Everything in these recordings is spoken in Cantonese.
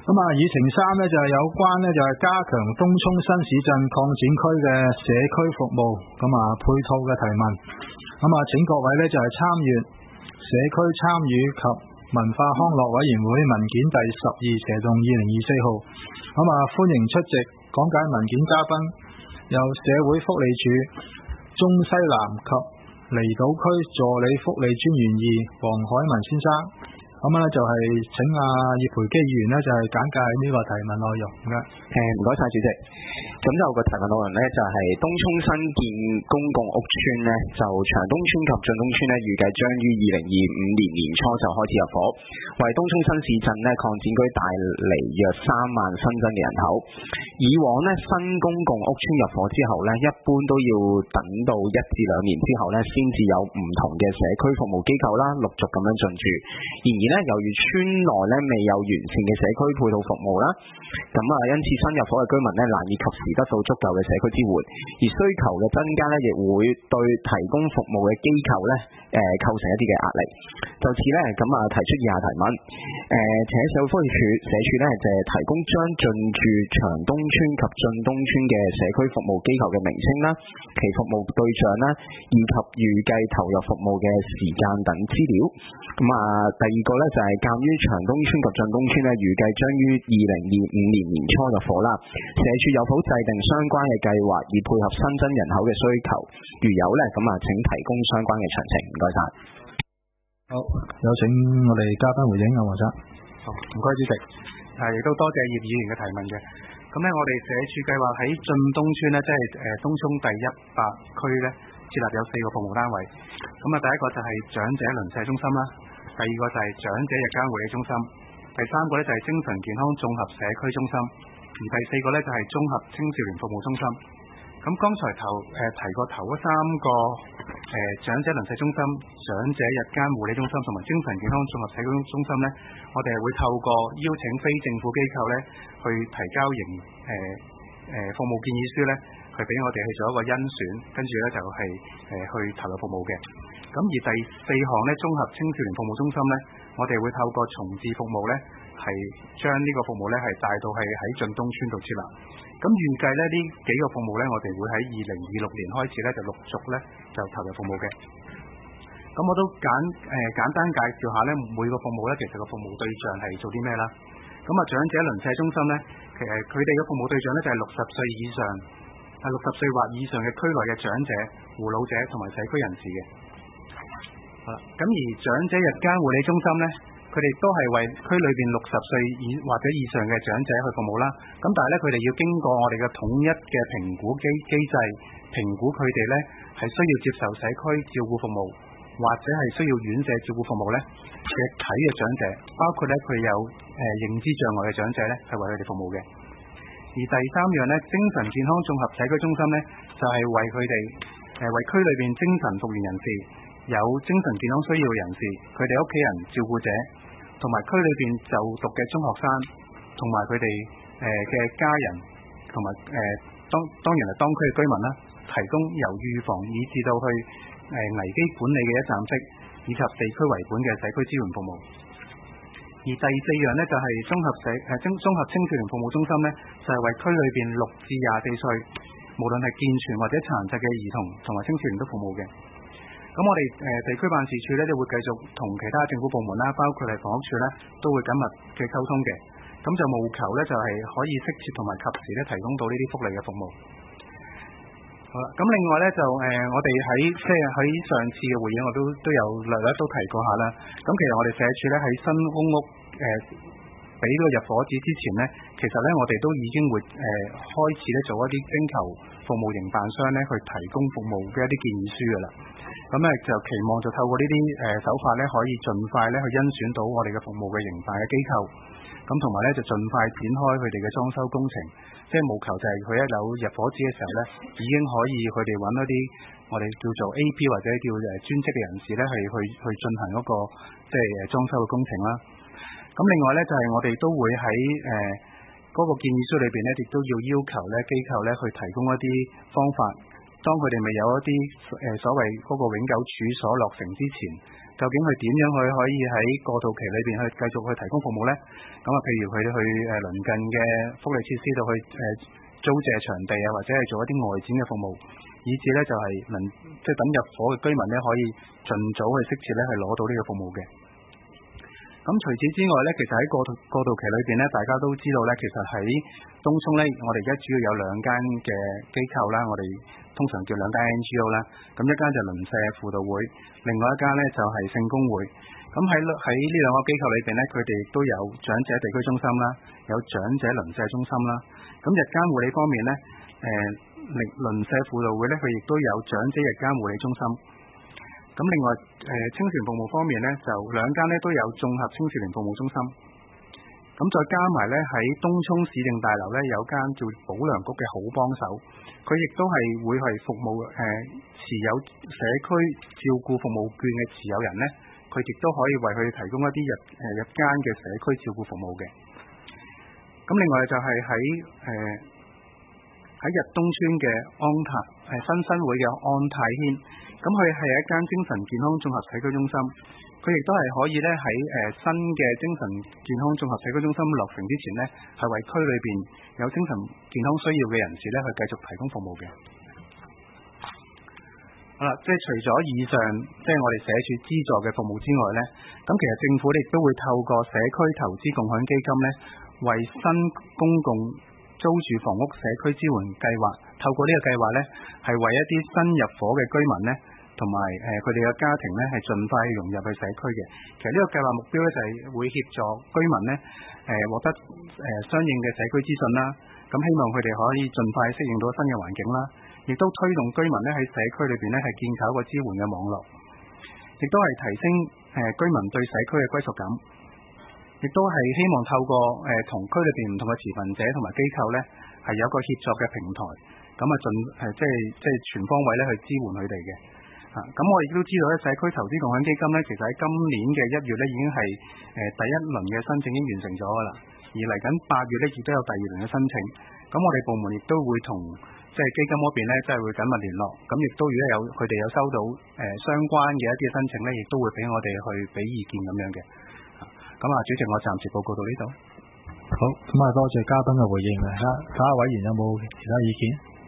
咁啊，議程3咧就係有關咧就係加強東涌新市鎮擴展區嘅社區服務，咁啊配套嘅提問。咁啊，請各位咧就係參閱社區參與及文化康樂委員會文件第12/2024號。咁啊，歡迎出席講解文件嘉賓有社會福利署中西南及離島區助理福利專員2黃海文先生。咁咧就係請葉培基議員咧就係簡介呢個提問內容嘅。 唔該晒主席。咁就個提問內容咧就係東涌新建公共屋邨咧，就長東邨及進東邨咧預計將於2025年年初就開始入伙，為東涌新市鎮咧擴展區帶嚟約3萬新增嘅人口。以往咧新公共屋邨入伙之後咧，一般都要等到1至2年之後咧，先至有唔同嘅社區服務機構啦陸續咁樣進駐。然而咧，由於村內咧未有完善嘅社區配套服務啦，咁因此新入伙嘅居民咧難以及時得到足夠嘅社區支援，而需求嘅增加咧亦會對提供服務嘅機構咧構成一啲嘅壓力。就此咧提出以下提問。請社會福利署社署咧就提供將進駐長東邨及進東邨嘅社區服務機構嘅名稱啦、其服務對象啦，以及預計投入服務嘅時間等資料。第二個咧就係鑑於長東邨及進東邨咧預計將於2025年年初入伙啦，社署有否制定相關嘅計劃以配合新增人口嘅需求？如有咧，請提供相關嘅詳情。唔該晒。 好，有請我哋嘉賓回應啊，黃生。 好，唔該主席。亦都多謝葉議員嘅提問嘅。咁咧，我哋社署計劃喺進東邨咧，即係東涌第100區咧，設立有4個服務單位。咁第一個就係長者鄰舍中心啦，第二個就係長者日間護理中心，第三個咧就係精神健康綜合社區中心，而第4個咧就係綜合青少年服務中心。咁剛才提過頭嗰3個長者鄰舍中心、長者日間護理中心同埋精神健康綜合社區中心咧，我哋係會透過邀請非政府機構咧去提交服務建議書咧，去俾我哋去做一個甄選，跟住咧就係去投入服務嘅。咁而第4項咧，綜合青少年服務中心咧，我哋會透過重置服務咧，係將呢個服務咧係帶到係喺進東邨度設立。咁預計咧呢幾個服務咧，我哋會喺2026年開始咧就陸續咧就投入服務嘅。咁我都簡單介紹下咧每個服務咧，其實個服務對象係做啲咩啦。咁長者鄰舍中心咧，其實佢哋嘅服務對象咧就係60歲以上、60歲或以上嘅區內嘅長者、護老者同埋社區人士嘅。好啦，咁而長者日間護理中心咧，佢哋都係為區裏邊60歲或者以上嘅長者去服務啦。咁但係咧，佢哋要經過我哋嘅統一嘅評估機制，評估佢哋咧係需要接受社區照顧服務，或者係需要院舍照顧服務咧嘅體嘅長者，包括咧佢有認知障礙嘅長者咧，係為佢哋服務嘅。而第3樣咧，精神健康綜合社區中心咧，就係為佢哋為區裏邊精神復原人士、有精神健康需要嘅人士、佢哋屋企人照顧者，同埋區裏邊就讀嘅中學生，同埋佢哋嘅家人，同埋當然係當區嘅居民啦，提供由預防以至到去危機管理嘅一站式，以及地區為本嘅社區支援服務。而第4樣呢，就係綜合青少年服務中心呢，就係為區裏邊6至24歲，無論係健全或者殘疾嘅兒童同埋青少年都服務嘅。咁我哋地區辦事處咧，就會繼續同其他政府部門啦，包括係房屋處咧，都會緊密嘅溝通嘅。咁就務求咧，就係可以適切同埋及時咧提供到呢啲福利嘅服務。好啦，咁另外咧就我哋喺上次嘅會議，我都有略略都提過下啦。咁其實我哋社署咧喺新公屋俾呢個入伙紙之前咧，其實咧我哋都已經會開始咧做一啲徵求服務營辦商咧去提供服務嘅一啲建議書噶啦。咁咧就期望就透過呢啲手法咧，可以盡快咧去甄選到我哋嘅服務嘅營辦嘅機構。咁同埋咧就盡快展開佢哋嘅裝修工程，即係務求就係佢一有入伙紙嘅時候咧，已經可以佢哋揾一啲我哋叫做 AP 或者叫專職嘅人士咧，係去進行嗰個即係裝修嘅工程啦。咁另外咧就係我哋都會喺嗰個建議書裏邊咧，亦都要求咧機構咧去提供一啲方法，當佢哋未有一啲所謂嗰個永久處所落成之前， 究竟佢點樣可以喺過渡期裏邊去繼續去提供服務呢？咁啊，譬如佢哋去鄰近嘅福利設施度去租借場地啊，或者係做一啲外展嘅服務，以至呢就係即係等入伙嘅居民呢可以盡早去適切呢去攞到呢個服務嘅。咁除此之外呢，其實喺過渡期裏邊呢，大家都知道呢，其實喺東涌呢，我哋而家主要有兩間嘅機構啦，我哋通常叫兩間 NGO 啦。咁一間就鄰舍輔導會，另外一間呢就係聖公會。咁喺呢兩個機構裏邊呢，佢哋亦都有長者地區中心啦，有長者鄰舍中心啦。咁日間護理方面呢，鄰舍輔導會呢，佢亦都有長者日間護理中心。咁另外青少年服務方面呢，就兩間呢都有綜合青少年服務中心。咁再加埋呢，喺東涌市政大樓呢，有間叫保良局嘅好幫手，佢亦都係會係服務持有社區照顧服務券嘅持有人呢，佢亦都可以為佢哋提供一啲日間嘅社區照顧服務嘅。咁另外就係喺日東村嘅新會嘅安泰軒，咁佢係一間精神健康綜合社區中心，佢亦都係可以咧喺新嘅精神健康綜合社區中心落成之前呢，係為區裏邊有精神健康需要嘅人士咧去繼續提供服務嘅。好啦，即係除咗以上即係我哋社署資助嘅服務之外呢，咁其實政府亦都會透過社區投資共享基金呢，為新公共租住房屋社區支援計劃，透過呢個計劃呢，係為一啲新入伙嘅居民呢，同埋佢哋嘅家庭呢，係盡快融入去社區嘅。其實呢個計劃目標呢，就係會協助居民呢獲得相應嘅社區資訊啦。咁希望佢哋可以盡快適應到新嘅環境啦，亦都推動居民呢喺社區裏邊呢，係建構一個支援嘅網絡，亦都係提升居民對社區嘅歸屬感。亦都係希望透過同區裏邊唔同嘅持份者同埋機構呢，係有一個協作嘅平台，咁啊即係全方位咧去支援佢哋嘅。咁我亦都知道咧，社區投資共享基金呢，其實喺今年嘅1月呢，已經係第一輪嘅申請已經完成咗噶啦，而嚟緊8月呢，亦都有第2輪嘅申請。咁我哋部門亦都會同即係基金嗰邊呢，即係會緊密聯絡。咁亦都如果佢哋有收到相關嘅一啲申請呢，亦都會俾我哋去俾意見咁樣嘅。咁啊，主席，我暫時報告到呢度。 好，咁啊，多謝嘉賓嘅回應啊。下一位委員有冇其他意見？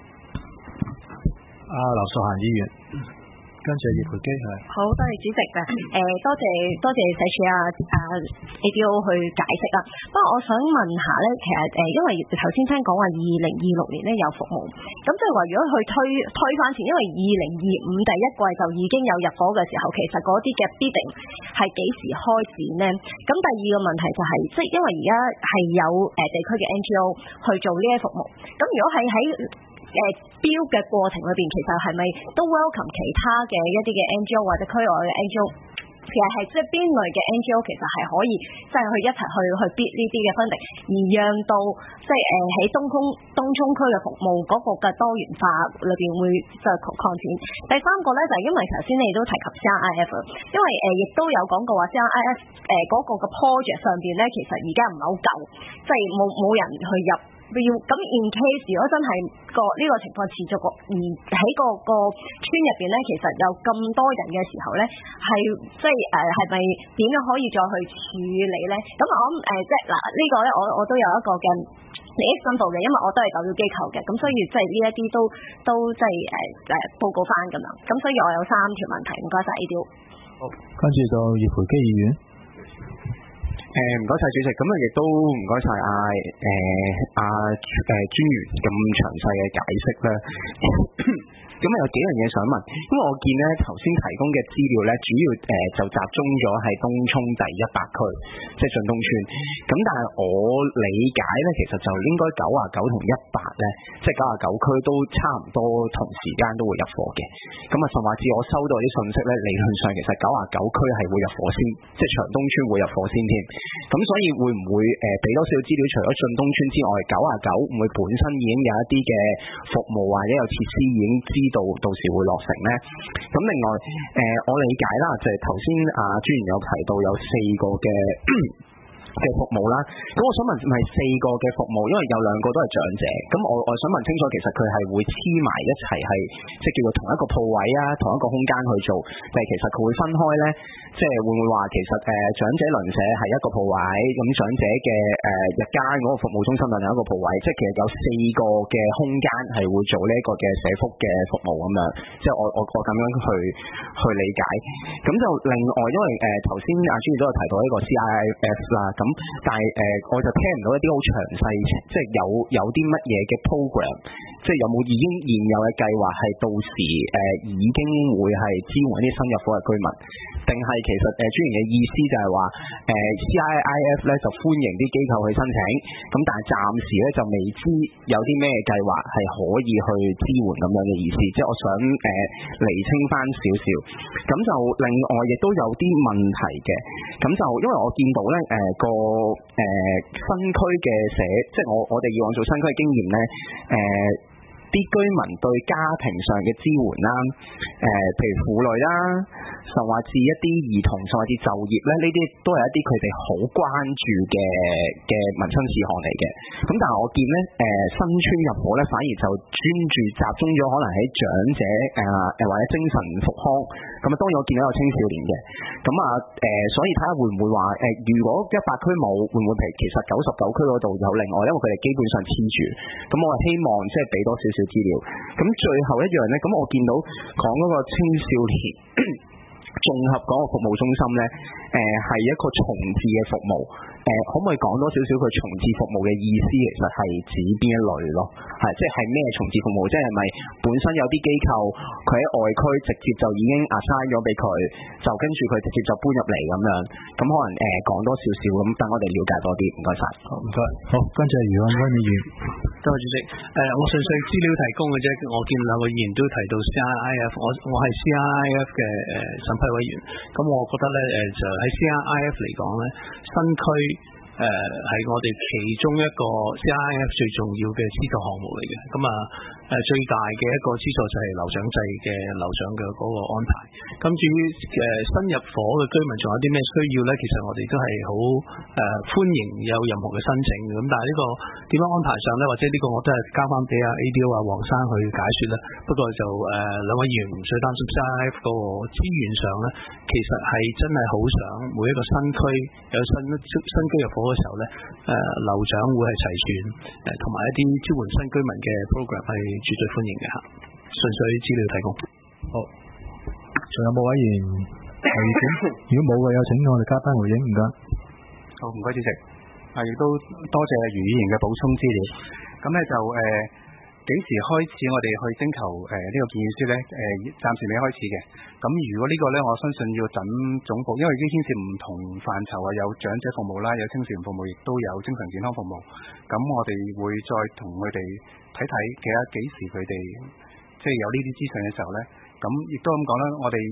劉淑嫻議員，跟住葉培基係。 好，多謝主席嘅。多謝社署ADO 去解釋啦。不過我想問下咧，其實因為頭先聽講話2026年咧有服務，咁即係話如果去推翻前，因為2025第一季就已經有入伙嘅時候，其實嗰啲嘅 bidding 係幾時開展呢？咁第二個問題就係，即係因為而家係有地區嘅 NGO 去做呢啲服務，咁如果係喺標嘅過程裏邊，其實係咪都 welcome 其他嘅一啲嘅 NGO 或者區外嘅 NGO？其實係即係邊類嘅 NGO 其實係可以即係去一齊去 bid 呢啲嘅 funding，而讓到即係喺東涌區嘅服務嗰個嘅多元化裏邊會即係擴展。第三個咧就係因為頭先你都提及 CRIF， 因為亦都有講過話 CRIF 嗰個嘅 project 上邊咧，其實而家唔係好夠，即係冇人去入。咁 in case 如果真係呢個情況持續而喺個村入邊咧，其實有咁多人嘅時候咧，係即係係咪點樣可以再去處理咧？咁我諗即係嗱呢個咧，我都有一個嘅利益申報嘅，因為我都係代表機構嘅，咁所以即係呢一啲都即係報告翻咁樣。咁所以我有3條問題，唔該晒 ADO。 好，跟住到葉培基議員。 唔該晒主席，咁啊亦都唔該晒專員咁詳細嘅解釋啦。咁有幾樣嘢想問，因為我見咧頭先提供嘅資料咧，主要就集中咗喺東涌第100區，即係俊東村。咁但係我理解咧，其實就應該99同100咧，即係99區都差唔多同時間都會入伙嘅。咁啊，甚至我收到啲信息咧，理論上其實99區係會入伙先，即係長東村會入伙先添。咁所以會唔會俾多少資料？除咗俊東村之外，99會唔會本身已經有一啲嘅服務或者有設施已經到時會落成呢？咁另外我理解啦，就係頭先專員有提到有4個嘅嘅服務啦。咁我想問係4個嘅服務，因為有2個都係長者。咁我想問清楚，其實佢係會黐埋一齊，係即係叫做同一個鋪位啊，同一個空間去做，但係其實佢會分開咧？即係會唔會話其實長者鄰舍係一個鋪位，咁長者嘅日間嗰個服務中心就另一個鋪位，即係其實有4個嘅空間係會做呢一個嘅社福嘅服務咁樣。即係我咁樣去理解。咁就另外，因為頭先阿朱都有提到呢個 CIIF 啦，咁但係我就聽唔到一啲好詳細，即係有啲乜嘢嘅 program， 即係有冇已經現有嘅計劃係到時已經會係支援一啲新入伙嘅居民，定係其實專員嘅意思就係話CIIF 咧就歡迎啲機構去申請，咁但係暫時咧就未知有啲咩計劃係可以去支援咁樣嘅意思，即係我想釐清翻少少。咁就另外亦都有啲問題嘅，咁就因為我見到咧新區嘅即係我哋以往做新區嘅經驗咧，啲居民對家庭上嘅支援啦，譬如婦女啦，甚或至一啲兒童，甚或至就業咧，呢啲都係一啲佢哋好關注嘅民生事項嚟嘅。咁但係我見咧，新村入伙咧，反而就專注集中咗可能喺長者或者精神復康。咁啊，當然我見到有青少年嘅。咁所以睇下會唔會話如果100區冇，會唔會其實99區嗰度有另外，因為佢哋基本上黐住。咁我係希望即係俾多少少資料。咁最後一樣咧，咁我見到講嗰個青少年綜合嗰個服務中心咧，係一個重置嘅服務。可唔可以講多少少佢重置服務嘅意思？其實係指邊一類咯？即係咩重置服務？即係咪本身有啲機構佢喺外區直接就已經 assign 咗俾佢，就跟住佢直接就搬入嚟咁樣？咁可能講多少少咁，等我哋了解多啲。唔該晒。 好，唔該。好，跟住余漢君議員。 多謝主席。我純粹資料提供嘅啫。我見2位議員都提到 CIIF， 我係 CIIF 嘅審批委員。咁我覺得咧就喺 CIIF 嚟講咧，新區係我哋其中一個 CIIF 最重要嘅資助項目嚟嘅。咁最大嘅一個資助就係樓長制嘅樓長嘅嗰個安排。咁至於新入伙嘅居民仲有啲咩需要咧？其實我哋都係好歡迎有任何嘅申請。咁但係呢個點樣安排上咧，或者呢個我都係交翻俾阿 ADO 黃生去解説啦。不過就2位議員唔需要擔心 CIIF 嗰個資源上咧，其實係真係好想每一個新區有新居入伙嘅時候咧，樓長會係齊全，同埋一啲支援新居民嘅 program 係絕對歡迎嘅嚇。純粹資料提供。 好，仲有冇委員提意見？如果冇嘅，有請我哋嘉賓回應。唔該。 好，唔該主席。亦都多謝余議員嘅補充資料。咁咧就幾時開始我哋去徵求呢個建議書咧？暫時未開始嘅。咁如果呢個咧，我相信要等總部，因為已經牽涉唔同範疇啊，有長者服務啦，有青少年服務，亦都有精神健康服務。咁我哋會再同佢哋睇睇，其實幾時佢哋即係有呢啲資訊嘅時候咧，咁亦都咁講啦，我哋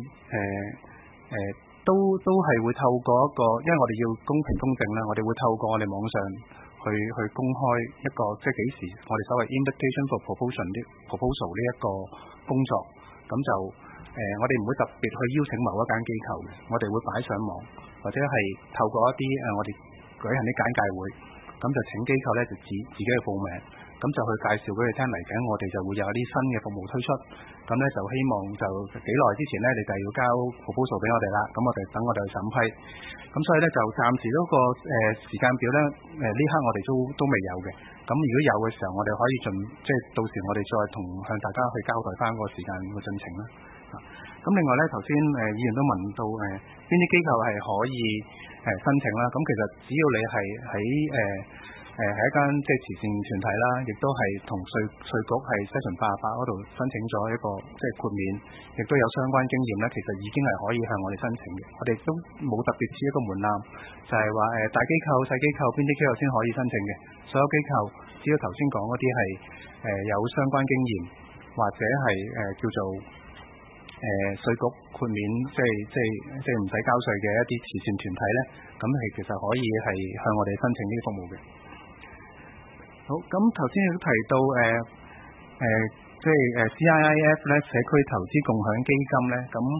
都係會透過一個，因為我哋要公平公正啦，我哋會透過我哋網上去公開一個，即係幾時我哋所謂 invitation for proposal 呢一個工作，咁就我哋唔會特別去邀請某一間機構嘅，我哋會擺上網，或者係透過一啲我哋舉行啲簡介會，咁就請機構咧就自己去報名，咁就去介紹俾佢聽，嚟緊我哋就會有啲新嘅服務推出，咁咧就希望就幾耐之前咧，你就要交 proposal 俾我哋啦，咁我哋等我哋去審批，咁所以咧就暫時嗰個時間表咧，呢刻我哋都未有嘅，咁如果有嘅時候，我哋可以即係到時我哋再向大家去交代翻個時間個進程啦。咁另外咧，頭先議員都問到邊啲機構係可以申請啦，咁其實只要你係喺一間即係慈善團體啦，亦都係同稅局係 Section 88嗰度申請咗一個即係豁免，亦都有相關經驗咧，其實已經係可以向我哋申請嘅。我哋都冇特別設一個門檻，就係話大機構、細機構邊啲機構先可以申請嘅。所有機構只要頭先講嗰啲係有相關經驗，或者係叫做稅局豁免，即係唔使交稅嘅一啲慈善團體咧，咁係其實可以係向我哋申請呢啲服務嘅。好，咁頭先亦都提到即係CIIF 咧社區投資共享基金咧，咁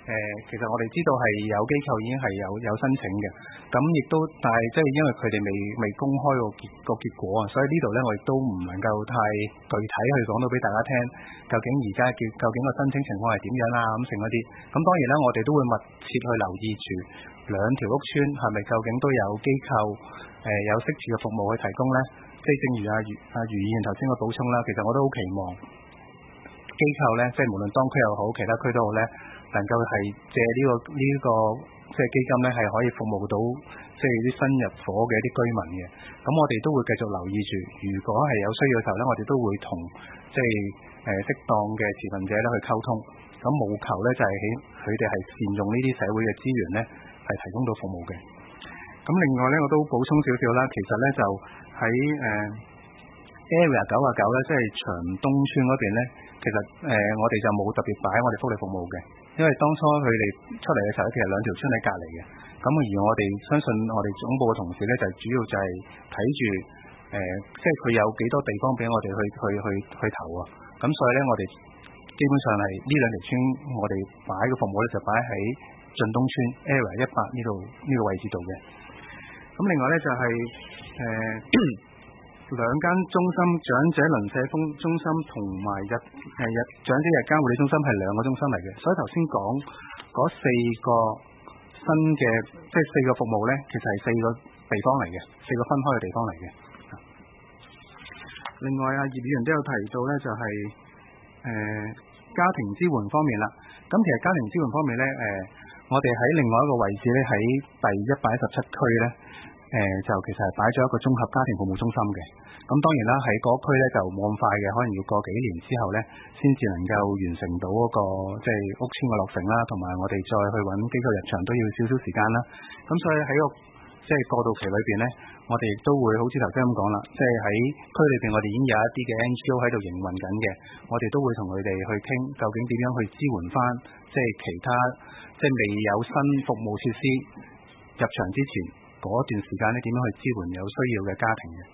其實我哋知道係有機構已經係有申請嘅，咁亦都但係即係因為佢哋未公開個結果啊，所以呢度咧我亦都唔能夠太具體去講到俾大家聽，究竟而家究竟個申請情況係點樣啊咁成嗰啲。咁當然啦，我哋都會密切去留意住兩條屋邨係咪究竟都有機構有適切嘅服務去提供咧。即係正如阿余議員頭先嘅補充啦，其實我都好期望機構咧，即係無論當區又好，其他區都好咧，能夠係借呢個即係基金咧，係可以服務到即係啲新入伙嘅一啲居民嘅。咁我哋都會繼續留意住，如果係有需要嘅時候咧，我哋都會同即係適當嘅持份者咧去溝通。咁務求咧就係佢哋係善用呢啲社會嘅資源咧，係提供到服務嘅。咁另外咧，我都補充少少啦。其實咧就喺Area 99咧，即係長東邨嗰邊咧，其實我哋就冇特別擺我哋福利服務嘅，因為當初佢哋出嚟嘅時候咧，其實兩條邨喺隔離嘅。咁而我哋相信我哋總部嘅同事咧，就主要就係睇住即係佢有幾多地方俾我哋去投啊。咁所以咧，我哋基本上係呢兩條邨，我哋擺嘅服務咧就擺喺晉東邨 Area 100呢個位置度嘅。咁另外咧就係兩間中心，長者鄰舍中心同埋長者日間護理中心係兩個中心嚟嘅，所以頭先講嗰4個新嘅即係4個服務咧，其實係4個地方嚟嘅，4個分開嘅地方嚟嘅。另外葉議員都有提到咧，就係家庭支援方面啦。咁其實家庭支援方面咧，我哋喺另外一個位置咧，喺第117區咧，就其實係擺咗一個綜合家庭服務中心嘅。咁當然啦，喺嗰區咧就冇咁快嘅，可能要過幾年之後咧，先至能夠完成到嗰個即係屋邨嘅落成啦，同埋我哋再去揾機構入場都要少少時間啦。咁所以喺個即係過渡期裏邊咧，我哋亦都會好似頭先咁講啦，即係喺區裏邊我哋已經有一啲嘅 NGO 喺度營運緊嘅，我哋都會同佢哋去傾究竟點樣去支援翻，即係其他即係未有新服務設施入場之前嗰段時間咧，點樣去支援有需要嘅家庭嘅。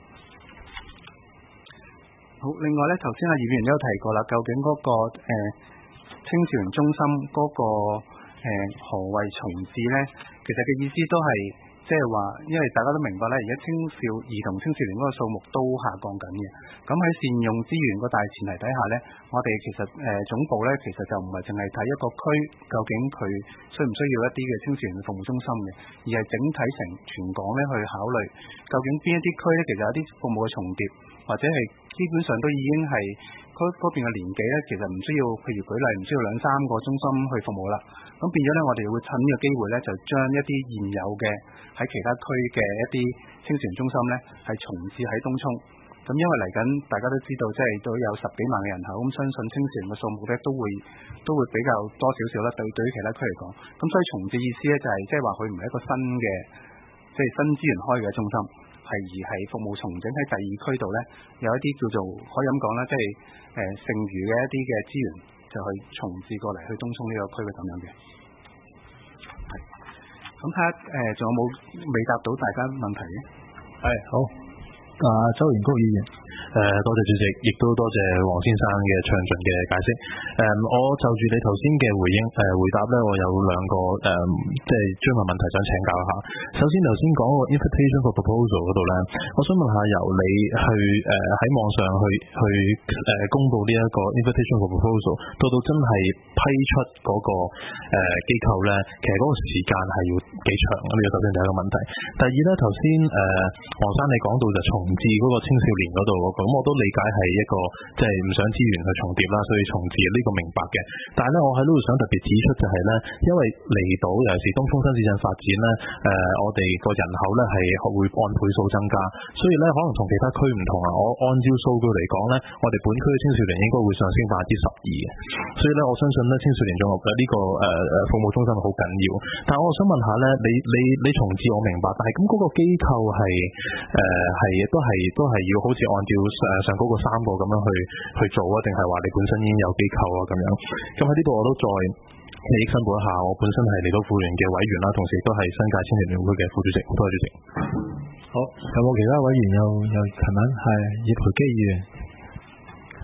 好，另外咧，頭先葉議員都有提過啦，究竟嗰個青少年中心嗰個何謂重置咧？其實嘅意思都係即係話，因為大家都明白咧，而家兒童青少年嗰個數目都下降緊嘅。咁喺善用資源個大前提底下咧，我哋其實總部咧，其實就唔係淨係睇一個區究竟佢需唔需要一啲嘅青少年服務中心嘅，而係整體成全港咧去考慮究竟邊一啲區咧，其實有啲服務嘅重疊，或者係基本上都已經係嗰邊嘅年紀咧，其實唔需要，譬如舉例唔需要2-3個中心去服務啦。咁變咗咧，我哋會趁呢個機會咧，就將一啲現有嘅喺其他區嘅一啲青少年中心咧，係重置喺東涌。咁因為嚟緊大家都知道，即係都有10幾萬嘅人口，咁相信青少年嘅數目咧都會比較多少少啦。對於其他區嚟講，咁所以重置意思咧就係即係話佢唔係一個新嘅即係新資源開嘅中心，而係服務重整喺第2區度咧，有一啲叫做可以咁講啦，即係剩餘嘅一啲嘅資源就去重置過嚟去東涌呢個區域咁樣嘅。係，咁睇下仲有冇未答到大家問題嘅？ 係好。周元谷議員， 多謝主席，亦都多謝黃先生嘅詳盡嘅解釋。我就住你頭先嘅回答咧，我有兩個即係專門問題想請教一下。首先頭先講個 invitation for proposal 嗰度咧，我想問下由你去喺網上去公布呢一個 invitation for proposal， 到真係批出嗰個機構咧，其實嗰個時間係要幾長？呢個首先第一個問題。第二咧，頭先黃生你講到就重置嗰個青少年嗰度嗰個，咁我都理解係一個即係唔想資源去重疊啦，所以重置呢個明白嘅。但係咧，我喺呢度想特別指出就係咧，因為嚟到尤其是東涌新市鎮發展咧，我哋個人口咧係會按倍數增加，所以咧可能同其他區唔同啊。我按照數據嚟講咧，我哋本區嘅青少年應該會上升12%嘅，所以咧我相信咧青少年綜合嘅呢個服務中心好緊要。但係我想問下咧，你重置我明白，但係咁嗰個機構係都係要好似按照上嗰個3個咁樣去做啊，定係話你本身已經有機構啊咁樣？咁喺呢度我都再利益申報一下，我本身係離島婦聯嘅委員啦，同時亦都係新界青年聯會嘅副主席。多謝主席。 好，有冇其他委員有提問？係葉培基議員。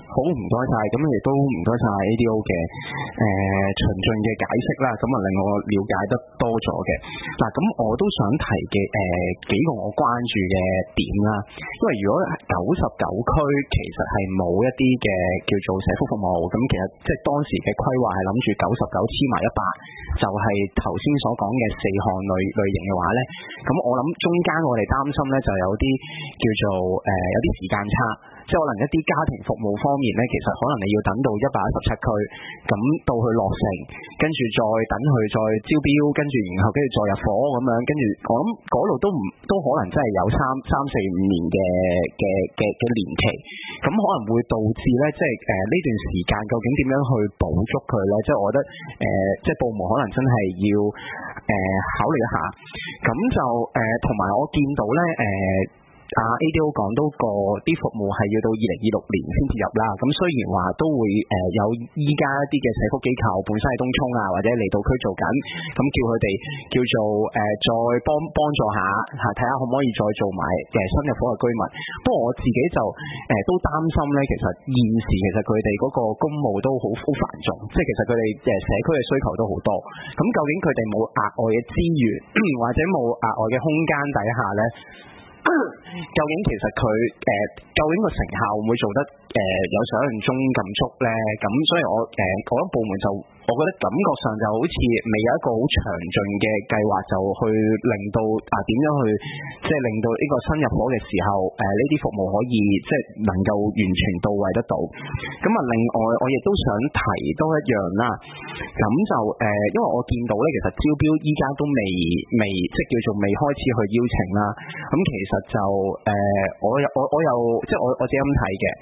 好唔該晒，咁亦都唔該晒 ADO 嘅詳盡嘅解釋啦，咁啊令我了解得多咗嘅。嗱，咁我都想提嘅幾個我關注嘅點啦，因為如果99區其實係冇一啲嘅叫做社福服務，咁其實即係當時嘅規劃係諗住99黐埋100，就係頭先所講嘅4項類型嘅話咧，咁我諗中間我哋擔心咧就有啲叫做有啲時間差，即係可能一啲家庭服務方面咧，其實可能你要等到117區，咁到去落成，跟住再等佢再招標，跟住然後跟住再入伙咁樣，跟住我諗嗰度都可能真係有3、4、5年嘅年期，咁可能會導致咧，即係呢段時間究竟點樣去補足佢咧？即係我覺得即係部門可能真係要考慮一下，咁就同埋我見到咧ADO 講到啲服務係要到2026年先至入啦，咁雖然話都會有依家一啲嘅社福機構本身喺東涌啊或者離島區做緊，咁叫佢哋叫做再幫助下睇下可唔可以再做埋新入伙嘅居民。不過我自己就都擔心咧，其實現時其實佢哋嗰個公務都好繁重，即係其實佢哋社區嘅需求都好多，咁究竟佢哋冇額外嘅資源或者冇額外嘅空間底下咧，究竟其實佢究竟個成效會唔會做得有想象中咁足咧？咁所以我覺得部門就我覺得感覺上就好似未有一個好詳盡嘅計劃，就去令到點樣去即係令到呢個新入伙嘅時候呢啲服務可以即係能夠完全到位得到。咁啊，另外我亦都想提多一樣啦。咁就因為我見到咧，其實招標依家都未即係叫做未開始去邀請啦。咁其實就我又即係我自己咁睇嘅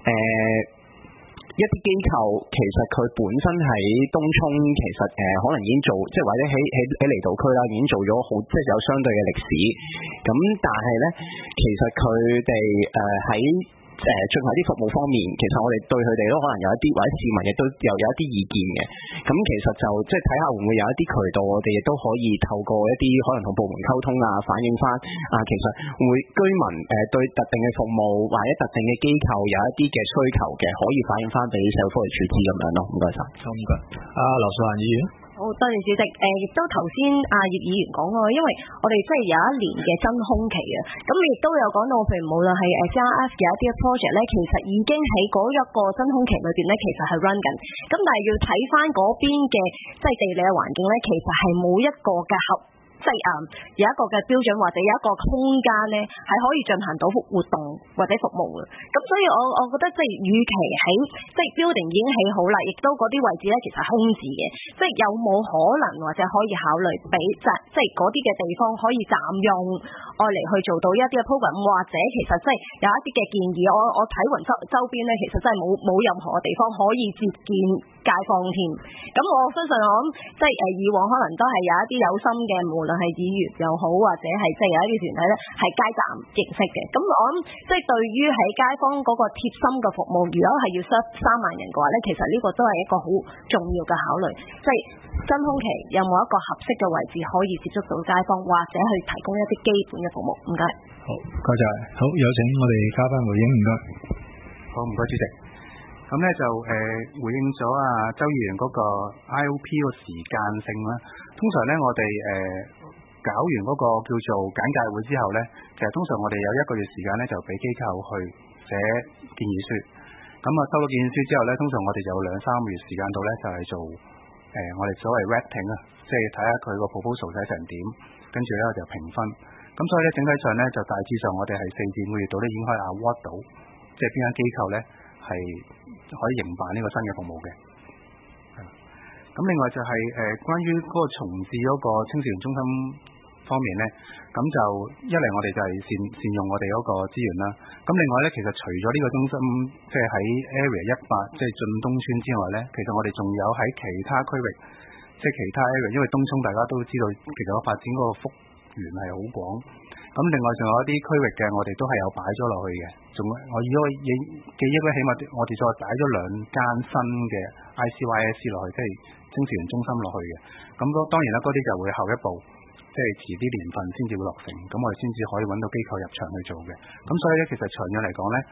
一啲機構其實佢本身喺東涌，其實可能已經做，即係或者喺離島區啦，已經做咗好，即係有相對嘅歷史。咁但係咧，其實佢哋喺進行啲服務方面，其實我哋對佢哋都可能有一啲，或者市民亦都有一啲意見嘅。咁其實就即係睇下會唔會有一啲渠道，我哋亦都可以透過一啲可能同部門溝通反映翻其實會居民對特定嘅服務或者特定嘅機構有一啲嘅需求嘅，可以反映翻俾社會福利署知咁樣咯。唔該晒。 好唔該。劉素蘭議員。 好多謝主席。亦都頭先葉議員講過，因為我哋即係有一年嘅真空期啊，咁亦都有講到，譬如無論係CRF 嘅一啲 project 咧，其實已經喺嗰一個真空期裏邊咧，其實係 run 緊。咁但係要睇翻嗰邊嘅即係地理嘅環境咧，其實係冇一個嘅即係有一個嘅標準或者有一個空間咧，係可以進行到活動或者服務嘅。咁所以我覺得即係與其喺即係 building 已經起好啦，亦都嗰啲位置咧其實係空置嘅，即係有冇可能或者可以考慮俾即係嗰啲嘅地方可以佔用愛嚟去做到一啲嘅 program， 或者其實即係有一啲嘅建議，我睇勻周邊咧，其實真係冇任何嘅地方可以接見街坊添。咁我相信我諗即係以往可能都係有一啲有心嘅，無論係議員又好，或者係即係有一啲團體咧係街站形式嘅。咁我諗即係對於喺街坊嗰個貼心嘅服務，如果係要 serve 3萬人嘅話咧，其實呢個都係一個好重要嘅考慮。即係真空期有冇一個合適嘅位置可以接觸到街坊，或者去提供一啲基本嘅服務。唔該。 好，多謝。好，有請我哋嘉賓回應。唔該。 好，唔該主席。咁咧就回應咗周議員嗰個 IOP 個時間性啦。通常咧我哋搞完嗰個叫做簡介會之後咧，其實通常我哋有1個月時間咧就俾機構去寫建議書。咁收到建議書之後咧，通常我哋就有2-3個月時間度咧就係做我哋所謂 rating 啊，即係睇下佢個 proposal 睇成點，跟住咧就評分。咁所以咧整體上咧就大致上我哋係4至5個月度咧已經可以 award 到，即係邊間機構咧係可以營辦呢個新嘅服務嘅。咁另外就係關於嗰個重置嗰個青少年中心方面咧，咁就一嚟我哋就係善用我哋嗰個資源啦。咁另外咧，其實除咗呢個中心即係喺 Area 18即係駿東邨之外咧，其實我哋仲有喺其他區域，即係其他 area， 因為東涌大家都知道其實個發展嗰個幅員係好廣。咁另外仲有一啲區域嘅，我哋都係有擺咗落去嘅。我如果記憶咧，起碼我哋再擺咗2間新嘅 ICYS 落去，即係青少年中心落去嘅。咁當然啦，嗰啲就會後一步，即係遲啲年份先至會落成，咁我哋先至可以揾到機構入場去做嘅。咁所以咧，其實長遠嚟講咧，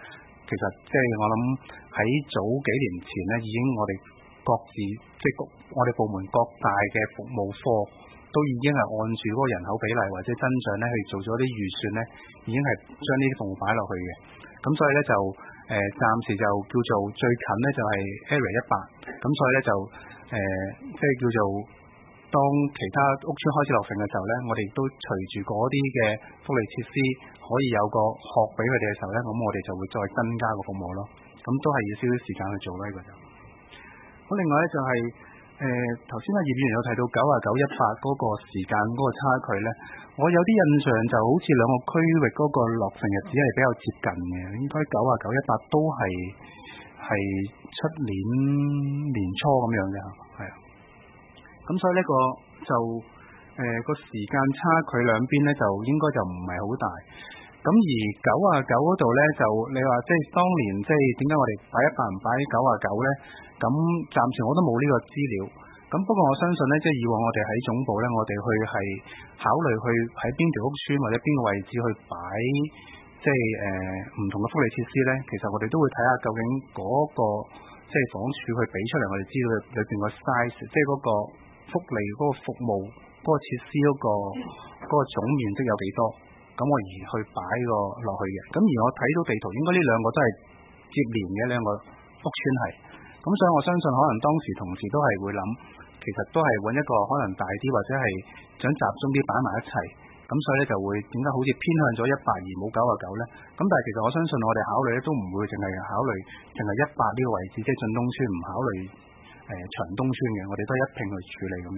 其實即係我諗喺早幾年前咧，已經我哋各自即係我哋部門各大嘅服務科都已經係按住嗰個人口比例或者增長咧去做咗啲預算咧，已經係將呢啲服務擺落去嘅。咁所以咧就暫時就叫做最近咧就係 Area 100，咁所以咧就即係叫做當其他屋邨開始落成嘅時候咧，我哋亦都隨住嗰啲嘅福利設施可以有個學俾佢哋嘅時候咧，咁我哋就會再增加個服務咯。咁都係要少少時間去做呢個就。咁另外咧就係頭先阿葉議員有提到99、100嗰個時間嗰個差距咧，我有啲印象就好似兩個區域嗰個落成日子係比較接近嘅，應該99、100都係出年年初咁樣嘅，係啊。咁所以呢個就個時間差距兩邊咧就應該就唔係好大。咁而99嗰度咧就你話即係當年即係點解我哋擺100唔擺99咧？咁暫時我都冇呢個資料。咁不過我相信咧，即係以往我哋喺總部咧，我哋去係考慮去喺邊條屋邨或者邊個位置去擺，即係唔同嘅福利設施咧。其實我哋都會睇下究竟嗰個即係房署去俾出嚟，我哋知道裏邊個 size， 即係嗰個福利嗰個服務嗰個設施嗰個總面積有幾多，咁我而去擺個落去嘅。咁而我睇到地圖，應該呢兩個都係接連嘅兩個屋邨係。咁所以我相信可能當時同事都係會諗，其實都係揾一個可能大啲或者係想集中啲擺埋一齊。咁所以咧就會點解好似偏向咗100而冇99咧？咁但係其實我相信我哋考慮咧都唔會淨係考慮淨係100呢個位置，即係進東邨唔考慮長東邨嘅，我哋都一併去處理咁樣。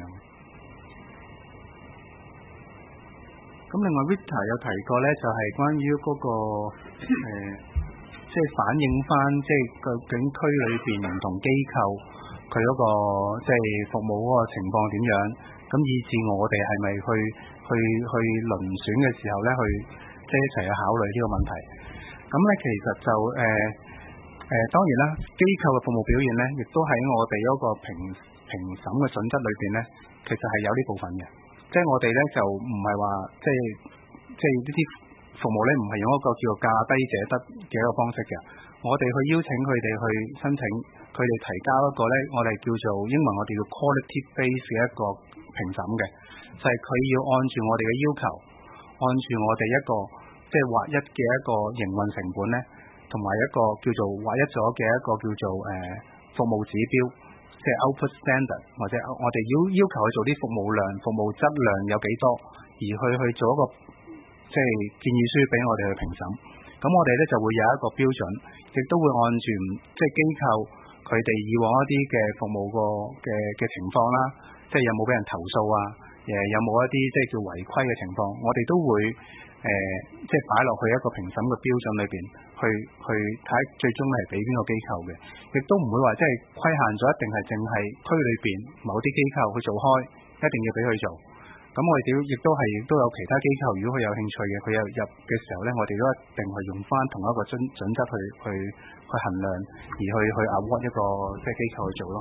咁另外 Vita 有提過咧，就係關於嗰個即係反映翻即係究竟區裏邊唔同機構佢嗰個即係服務嗰個情況點樣，咁以至我哋係咪去輪選嘅時候咧，去即係一齊去考慮呢個問題。咁咧其實就當然啦，機構嘅服務表現咧，亦都喺我哋嗰個評審嘅準則裏邊咧，其實係有呢部分嘅。即係我哋咧就唔係話即係呢啲服務咧，唔係用一個叫做價低者得嘅一個方式嘅。我哋去邀請佢哋去申請，佢哋提交一個咧，我哋叫做英文我哋叫 quality base 嘅一個評審嘅，就係佢要按住我哋嘅要求，按住我哋一個即係劃一嘅一個營運成本咧，同埋一個叫做劃一咗嘅一個叫做服務指標，即係 output standard， 或者我哋要求去做啲服務量、服務質量有幾多，而去做一個即係建議書俾我哋去評審。咁我哋咧就會有一個標準，亦都會按住即係機構佢哋以往一啲嘅服務嘅情況啦，即係有冇俾人投訴啊，有冇一啲即係叫違規嘅情況，我哋都會即係擺落去一個評審嘅標準裏邊，去睇最終係俾邊個機構嘅，亦都唔會話即係規限咗一定係淨係區裏邊某啲機構去做開，一定要俾佢做。咁我哋亦都有其他機構，如果佢有興趣嘅，佢有入嘅時候咧，我哋都一定係用翻同一個準則去衡量，而去award一個即係機構去做咯。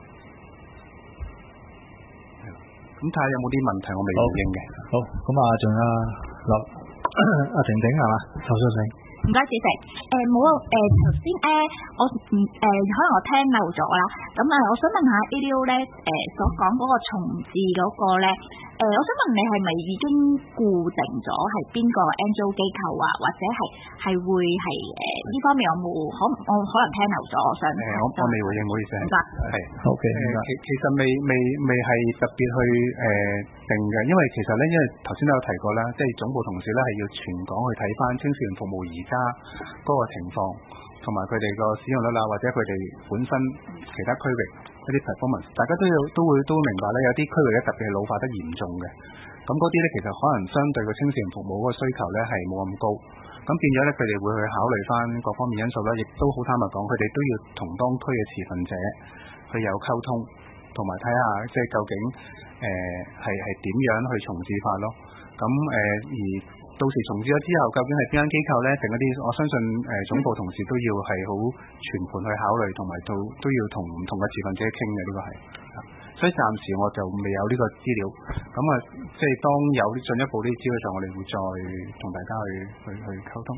咁睇下有冇啲問題我未回應嘅。 好，咁啊，仲有阿婷婷係嘛？手上請。 唔該，主席。冇啊。頭先我可能我聽漏咗啦。咁我想問下 ADO 咧，所講嗰個重置嗰個咧，我想問你係咪已經固定咗係邊個 NGO 機構啊？或者係會係呢方面我冇我可能聽漏咗，我想我未回應，唔好意思。 唔該。 係。OK。其實未係特別去定嘅，因為其實咧，因為頭先都有提過啦，即係總部同事咧係要全港去睇翻青少年服務而家嗰個情況，同埋佢哋個使用率啦，或者佢哋本身其他區域一啲 performance， 大家都會明白咧，有啲區域咧特別係老化得嚴重嘅，咁嗰啲咧其實可能相對個青少年服務嗰個需求咧係冇咁高，咁變咗咧佢哋會去考慮翻各方面因素啦，亦都好坦白講，佢哋都要同當區嘅持份者去有溝通，同埋睇下即係究竟係點樣去重置法咯，咁而到時重置咗之後，究竟係邊間機構咧？定一啲，我相信總部同事都要係好全盤去考慮，同埋都要同唔同嘅持份者傾嘅，呢個係。所以暫時我就未有呢個資料。咁啊，即係當有進一步啲資料上，我哋會再同大家去溝通。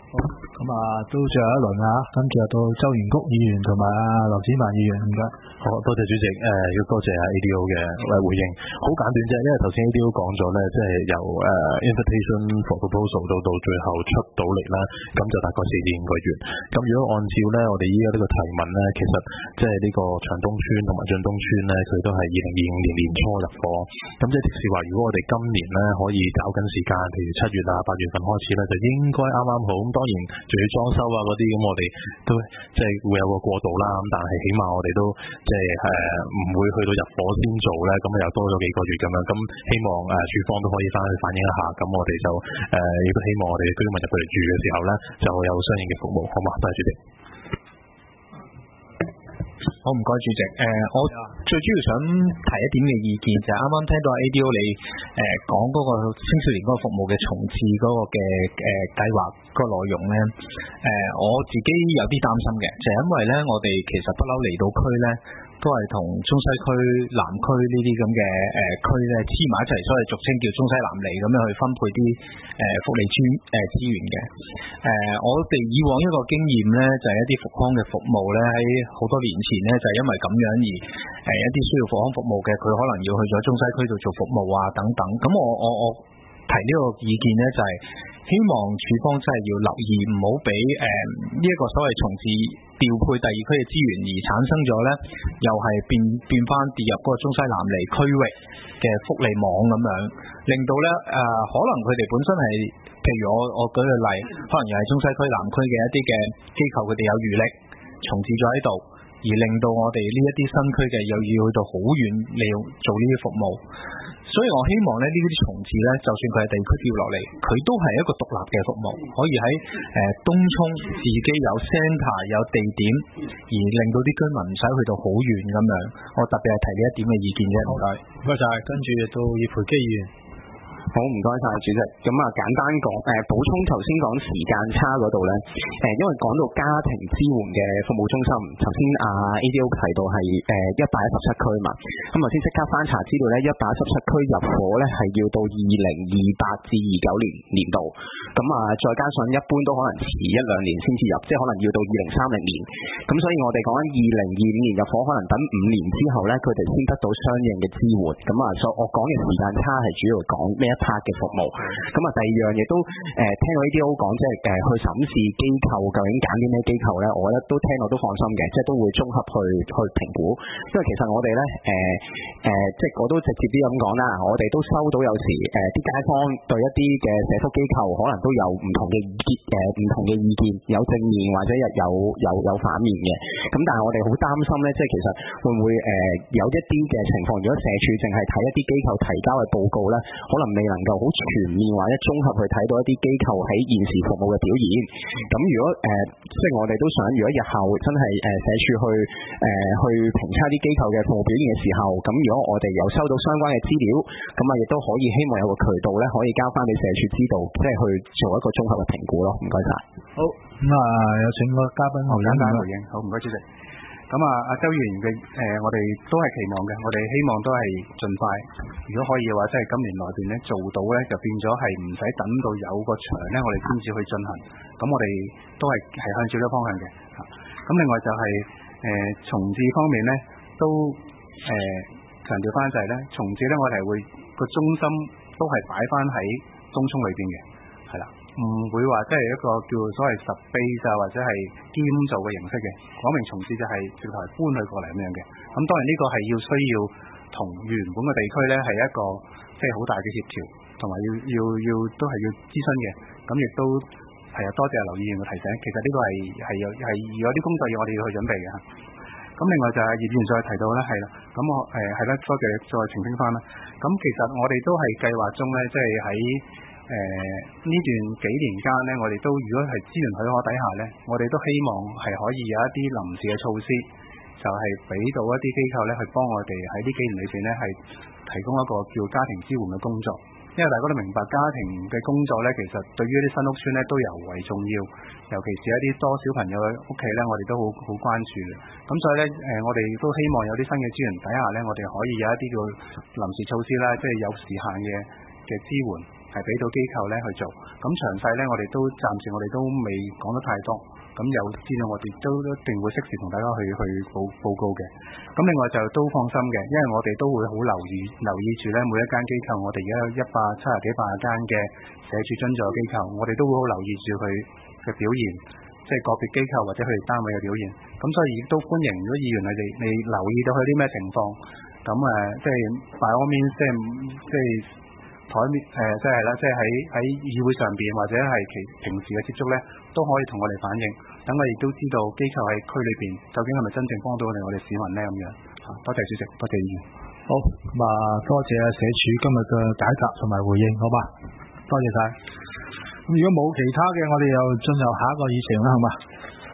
咁都最後一輪啦，跟住到周元谷議員同埋劉展文議員，唔該。 好多謝主席，要多謝ADO 嘅回應，好簡短啫，因為頭先 ADO 講咗咧，即係由invitation for proposal 到最後出到嚟啦，咁就大概4至5個月。咁如果按照咧我哋依家呢個提問咧，其實即係呢個長東村同埋晉東村咧，佢都係2025年年初入伙。咁即係即使話，如果我哋今年咧可以搞緊時間，譬如7月啊、8月份開始咧，就應該啱啱好。咁當然仲要裝修啊嗰啲，咁我哋都即係會有個過渡啦。咁但係起碼我哋都即係唔會去到入伙先做咧，咁又多咗幾個月咁樣。咁希望署方都可以翻去反映一下。咁我哋就亦都希望我哋居民入到嚟住嘅時候咧，就有相應嘅服務，好嘛？多謝主席。 好，唔該主席。我最主要想提一點嘅意見就係啱啱聽到ADO 你講嗰個青少年嗰個服務嘅重置嗰個嘅計劃嗰個內容咧，我自己有啲擔心嘅，就係因為咧我哋其實不嬲嚟到區咧，都係同中西區、南區呢啲咁嘅區咧黐埋一齊，所以俗稱叫中西南嚟咁樣去分配啲福利資源嘅。我哋以往一個經驗咧，就係一啲復康嘅服務咧，喺好多年前咧，就係因為咁樣而一啲需要復康服務嘅，佢可能要去咗中西區度做服務啊等等。咁我提呢個意見咧，就係希望署方真係要留意，唔好俾呢一個所謂重置調配第二區嘅資源而產生咗咧，又係變翻跌入嗰個中西南離區域嘅福利網咁樣，令到咧可能佢哋本身係，譬如我舉個例，可能又係中西區南區嘅一啲嘅機構，佢哋有餘力重置咗喺度，而令到我哋呢一啲新區嘅又要去到好遠利用做呢啲服務。所以我希望咧呢啲重置咧，就算佢係地區調落嚟，佢都係一個獨立嘅服務，可以喺東涌自己有 centre 有地點，而令到啲居民唔使去到好遠咁樣。我特別係提呢一點嘅意見啫。唔該， 唔該晒。跟住到葉培基議員。 好，唔該晒主席。咁簡單講，補充頭先講時間差嗰度咧，因為講到家庭支援嘅服務中心，頭先ADO 提到係117區嘛，咁頭先即刻翻查資料咧，117區入伙咧係要到2028至29年度，咁再加上一般都可能遲1-2年先至入，即係可能要到2030年，咁所以我哋講緊2025年入伙，可能等5年之後咧，佢哋先得到相應嘅支援。咁所以我講嘅時間差係主要講呢一part嘅服務。咁第二樣嘢都聽到ADO講，即係去審視機構究竟揀啲咩機構咧，我覺得都聽到都放心嘅，即係都會綜合去評估。因為其實我哋咧即係我都直接啲咁講啦，我哋都收到有時啲街坊對一啲嘅社福機構可能都有唔同嘅意見，有正面或者有反面嘅。咁但係我哋好擔心咧，即係其實會唔會有一啲嘅情況，如果社署淨係睇一啲機構提交嘅報告咧，可能未能夠好全面或者綜合去睇到一啲機構喺現時服務嘅表現。咁如果即係我哋都想，如果日後真係社署去評測啲機構嘅服務表現嘅時候，咁如果我哋有收到相關嘅資料，咁亦都可以希望有個渠道咧，可以交翻俾社署知道，即係去做一個綜合嘅評估咯。唔該晒。 好，咁有請個嘉賓簡單回應。 好，唔該主席。咁周議員嘅我哋都係期望嘅，我哋希望都係盡快，如果可以嘅話，即係今年內邊咧做到咧，就變咗係唔使等到有個場咧，我哋先至去進行。咁我哋都係向住呢個方向嘅。咁另外就係重置方面咧，都強調翻就係咧，重置咧我哋會個中心都係擺翻喺東涌裏邊嘅，係啦。唔會話即係一個叫所謂實 base 或者係兼做嘅形式嘅，講明重置就係直頭係搬去過嚟咁樣嘅。咁當然呢個係需要同原本嘅地區咧係一個即係好大嘅協調，同埋要都係要諮詢嘅。咁亦都係多謝劉議員嘅提醒。其實呢個係有啲工作要我哋要去準備嘅。咁另外就係葉議員再提到咧，係啦，咁我係啦，多謝再澄清翻啦。咁其實我哋都係計劃中咧，即係喺呢段幾年間呢，我哋都如果係資源許可底下呢，我哋都希望係可以有一啲臨時嘅措施，就係俾到一啲機構呢，去幫我哋喺呢幾年裏邊呢，係提供一個叫家庭支援嘅工作。因為大家都明白家庭嘅工作呢，其實對於一啲新屋邨呢都尤為重要，尤其是一啲多小朋友嘅屋企呢，我哋都好關注嘅。咁所以呢，我哋都希望有啲新嘅資源底下呢，我哋可以有一啲叫臨時措施啦，即係有時限嘅支援。 係俾到機構咧去做。咁詳細咧，我哋都暫時未講得太多。咁有資料我哋都一定會適時同大家去報告嘅。咁另外就都放心嘅，因為我哋都會好留意住咧每一間機構，我哋而家有170幾80間嘅社署津助機構，我哋都會好留意住佢嘅表現，即係個別機構或者佢哋單位嘅表現。咁所以亦都歡迎，如果議員你留意到佢啲咩情況，咁即係 by all means 即係台面即係啦，即係喺議會上邊或者係其平時嘅接觸咧，都可以同我哋反映，等我哋都知道機構喺區裏邊究竟係咪真正幫到我哋市民咧咁樣。多謝主席，多謝議員。 好，咁多謝社署今日嘅解答同埋回應，好嘛？多謝晒。咁如果冇其他嘅，我哋又進入下一個議程啦，好嘛？